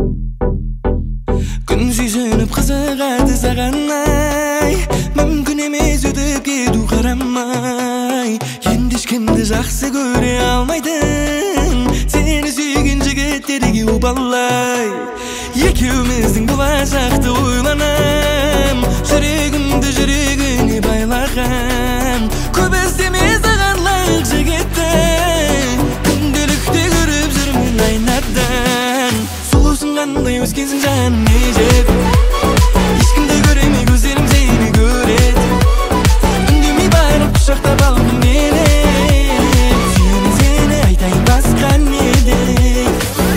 Күн сүйсініп қызығады сағанай, мүмкін емес өтіп кету қарамай. Енді ешкімді жақсы көре алмайтын, сені сүйген жігіттерге обалай. Екеуміздің болашақты ойланам, жүрегімді жүрегіне байлаған. Көп іздеме саған лайық жігітті, күнделікте көріп жүрмін айнадан. Сұлусың қандай өскенсің жаным не жеп, ешкімді көремей көздерім сені көреді. Үндемей байрап құшақтап алғым келеді, сүйемін сені айтайын басқа не деп.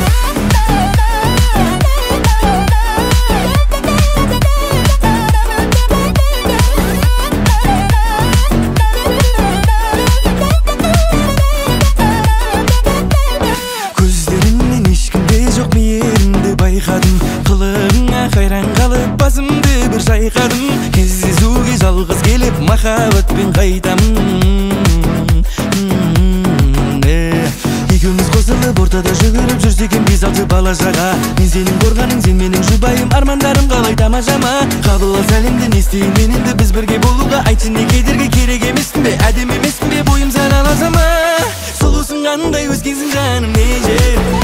Көздеріңнен ешкімде жоқ мейірімді байқадым, қылығыңа қайран қалып басымды бір шайқадым. Кездесуге жалғыз келіп махаббатпен қайтамын. Екеуміз қосылып ортада жүгіріп жүрсек екен бес алты бала шаға. Мен сенің қорғаның, сен менің жұбайым, армандарым қалай тамашама. Қабыл ал сәлемді, не істейін мен енді біз бірге болуға. Айтшы не кедергі, керек емеспін бе, әдемі емеспін бе, бойым сәл аласама. Сұлусың қандай өскенсің жаным не жер.